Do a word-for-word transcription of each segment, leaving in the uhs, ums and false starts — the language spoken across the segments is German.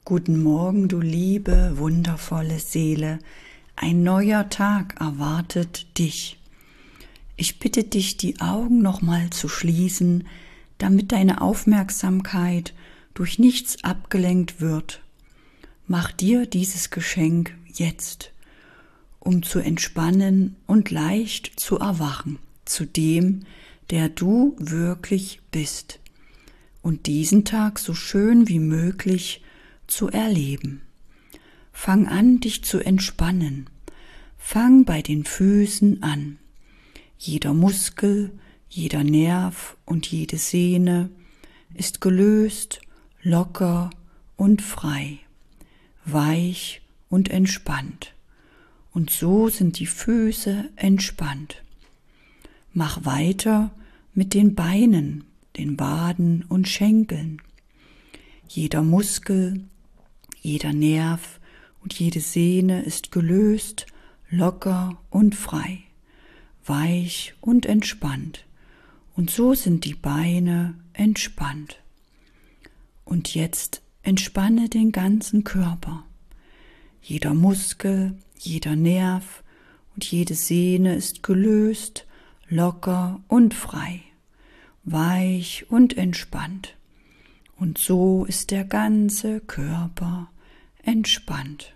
Guten Morgen, du liebe, wundervolle Seele. Ein neuer Tag erwartet dich. Ich bitte dich, die Augen nochmal zu schließen, damit deine Aufmerksamkeit durch nichts abgelenkt wird. Mach dir dieses Geschenk jetzt, um zu entspannen und leicht zu erwachen zu dem, der du wirklich bist, und diesen Tag so schön wie möglich zu erleben. Fang an, dich zu entspannen. Fang bei den Füßen an. Jeder Muskel, jeder Nerv und jede Sehne ist gelöst, locker und frei, weich und entspannt. Und so sind die Füße entspannt. Mach weiter mit den Beinen, den Waden und Schenkeln. Jeder Muskel, jeder Nerv und jede Sehne ist gelöst, locker und frei, weich und entspannt. Und so sind die Beine entspannt. Und jetzt entspanne den ganzen Körper. Jeder Muskel, jeder Nerv und jede Sehne ist gelöst, locker und frei, weich und entspannt. Und so ist der ganze Körper entspannt.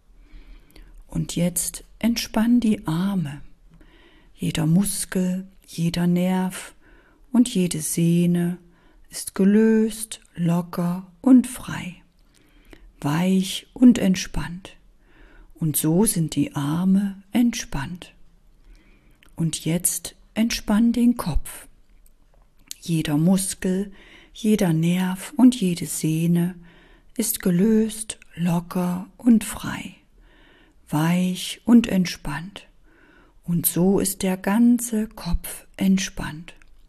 Und jetzt entspann die Arme. Jeder Muskel, jeder Nerv und jede Sehne ist gelöst, locker und frei, weich und entspannt. Und so sind die Arme entspannt. Und jetzt entspann den Kopf. Jeder Muskel, jeder Nerv und jede Sehne ist gelöst, locker und frei, weich und entspannt. Und so ist der ganze Kopf entspannt.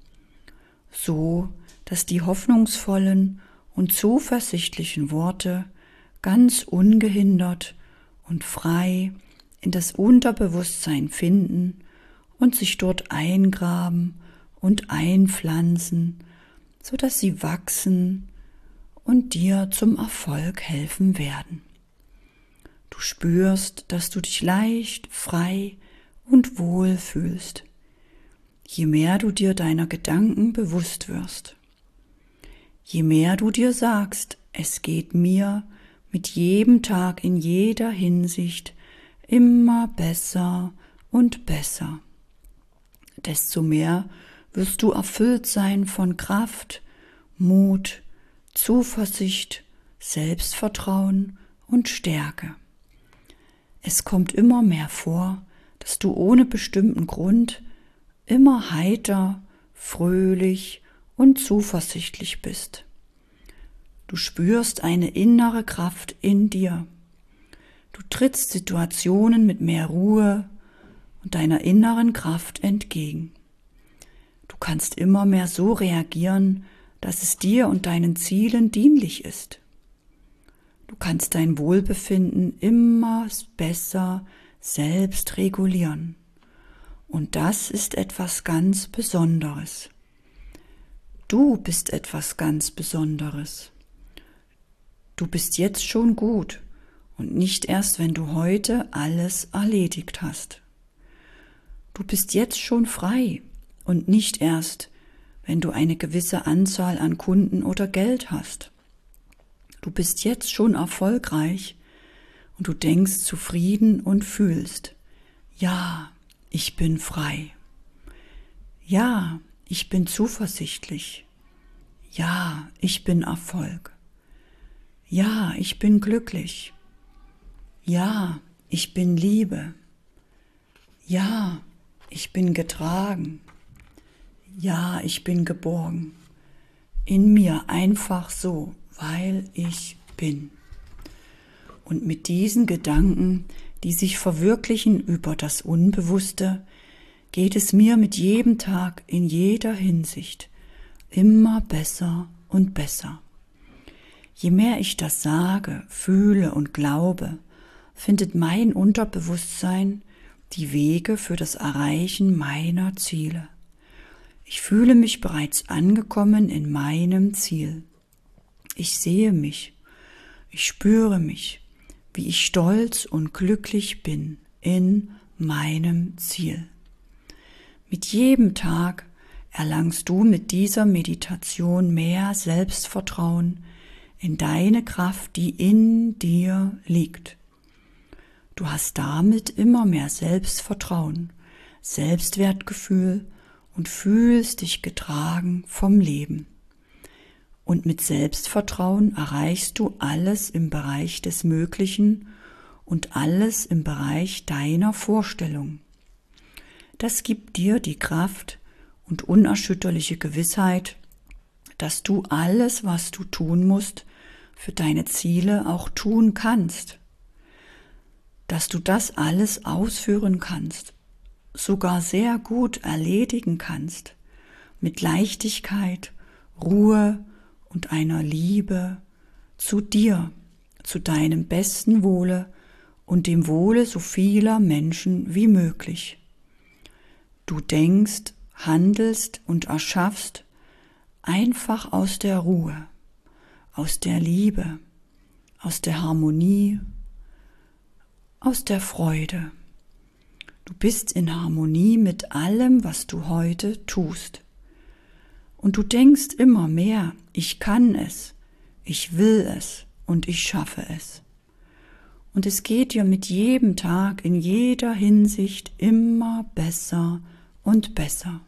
So, dass die hoffnungsvollen und zuversichtlichen Worte ganz ungehindert und frei in das Unterbewusstsein finden und sich dort eingraben und einpflanzen, so dass sie wachsen und dir zum Erfolg helfen werden. Du spürst, dass du dich leicht, frei und wohl fühlst, je mehr du dir deiner Gedanken bewusst wirst. Je mehr du dir sagst, es geht mir mit jedem Tag in jeder Hinsicht immer besser und besser, desto mehr wirst du erfüllt sein von Kraft, Mut, Zuversicht, Selbstvertrauen und Stärke. Es kommt immer mehr vor, dass du ohne bestimmten Grund immer heiter, fröhlich und zuversichtlich bist. Du spürst eine innere Kraft in dir. Du trittst Situationen mit mehr Ruhe und deiner inneren Kraft entgegen. Du kannst immer mehr so reagieren, dass es dir und deinen Zielen dienlich ist. Du kannst dein Wohlbefinden immer besser selbst regulieren. Und das ist etwas ganz Besonderes. Du bist etwas ganz Besonderes. Du bist jetzt schon gut und nicht erst, wenn du heute alles erledigt hast. Du bist jetzt schon frei und nicht erst, wenn du eine gewisse Anzahl an Kunden oder Geld hast. Du bist jetzt schon erfolgreich und du denkst zufrieden und fühlst, ja, ich bin frei. Ja, ich bin zuversichtlich. Ja, ich bin Erfolg. Ja, ich bin glücklich. Ja, ich bin Liebe. Ja, ich bin getragen. Ja, ich bin geborgen. In mir einfach so, weil ich bin. Und mit diesen Gedanken, die sich verwirklichen über das Unbewusste, geht es mir mit jedem Tag in jeder Hinsicht immer besser und besser. Je mehr ich das sage, fühle und glaube, findet mein Unterbewusstsein die Wege für das Erreichen meiner Ziele. Ich fühle mich bereits angekommen in meinem Ziel. Ich sehe mich. Ich spüre mich, wie ich stolz und glücklich bin in meinem Ziel. Mit jedem Tag erlangst du mit dieser Meditation mehr Selbstvertrauen in deine Kraft, die in dir liegt. Du hast damit immer mehr Selbstvertrauen, Selbstwertgefühl und fühlst dich getragen vom Leben. Und mit Selbstvertrauen erreichst du alles im Bereich des Möglichen und alles im Bereich deiner Vorstellung. Das gibt dir die Kraft und unerschütterliche Gewissheit, dass du alles, was du tun musst, für deine Ziele auch tun kannst. Dass du das alles ausführen kannst, sogar sehr gut erledigen kannst, mit Leichtigkeit, Ruhe und einer Liebe zu dir, zu deinem besten Wohle und dem Wohle so vieler Menschen wie möglich. Du denkst, handelst und erschaffst einfach aus der Ruhe, aus der Liebe, aus der Harmonie, aus der Freude. Du bist in Harmonie mit allem, was du heute tust. Und du denkst immer mehr, ich kann es, ich will es und ich schaffe es. Und es geht dir mit jedem Tag in jeder Hinsicht immer besser und besser.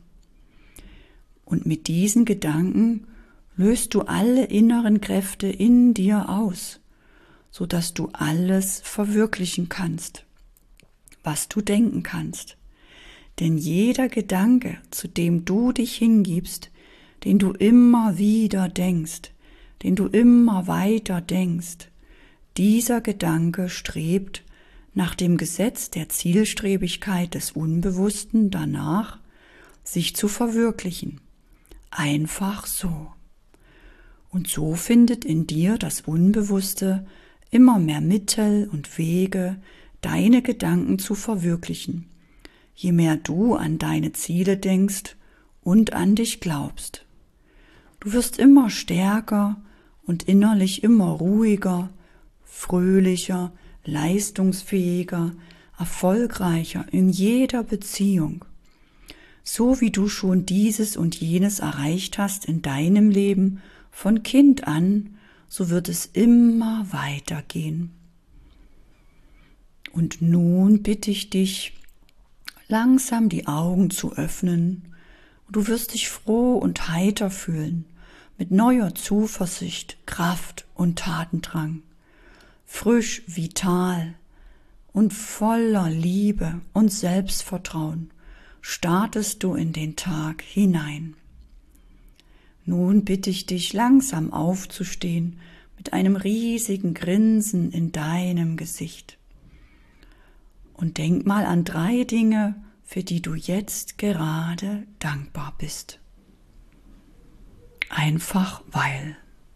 Und mit diesen Gedanken löst du alle inneren Kräfte in dir aus, sodass du alles verwirklichen kannst, was du denken kannst. Denn jeder Gedanke, zu dem du dich hingibst, den du immer wieder denkst, den du immer weiter denkst, dieser Gedanke strebt nach dem Gesetz der Zielstrebigkeit des Unbewussten danach, sich zu verwirklichen. Einfach so. Und so findet in dir das Unbewusste immer mehr Mittel und Wege, deine Gedanken zu verwirklichen, je mehr du an deine Ziele denkst und an dich glaubst. Du wirst immer stärker und innerlich immer ruhiger, fröhlicher, leistungsfähiger, erfolgreicher in jeder Beziehung. So wie du schon dieses und jenes erreicht hast in deinem Leben von Kind an, so wird es immer weitergehen. Und nun bitte ich dich, langsam die Augen zu öffnen. Du wirst dich froh und heiter fühlen, mit neuer Zuversicht, Kraft und Tatendrang. Frisch, vital und voller Liebe und Selbstvertrauen startest du in den Tag hinein. Nun bitte ich dich, langsam aufzustehen mit einem riesigen Grinsen in deinem Gesicht. Und denk mal an drei Dinge, für die du jetzt gerade dankbar bist. Einfach weil.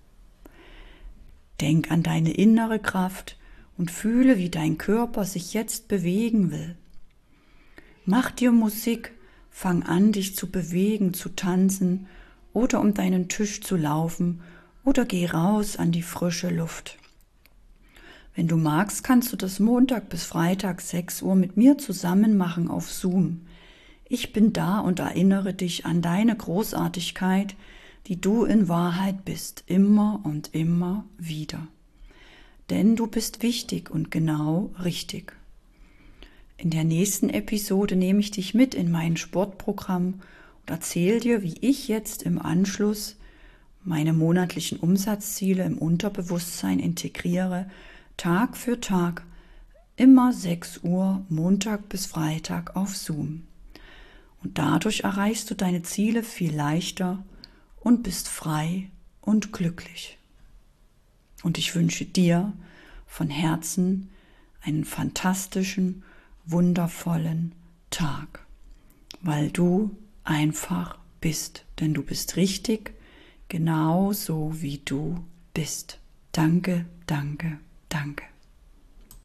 Denk an deine innere Kraft und fühle, wie dein Körper sich jetzt bewegen will. Mach dir Musik, fang an, dich zu bewegen, zu tanzen oder um deinen Tisch zu laufen oder geh raus an die frische Luft. Wenn du magst, kannst du das Montag bis Freitag sechs Uhr mit mir zusammen machen auf Zoom. Ich bin da und erinnere dich an deine Großartigkeit, die du in Wahrheit bist, immer und immer wieder. Denn du bist wichtig und genau richtig. In der nächsten Episode nehme ich dich mit in mein Sportprogramm und erzähle dir, wie ich jetzt im Anschluss meine monatlichen Umsatzziele im Unterbewusstsein integriere, Tag für Tag, immer sechs Uhr, Montag bis Freitag auf Zoom. Und dadurch erreichst du deine Ziele viel leichter und bist frei und glücklich. Und ich wünsche dir von Herzen einen fantastischen, wundervollen Tag, weil du einfach bist, denn du bist richtig, genau so wie du bist. Danke, danke, danke.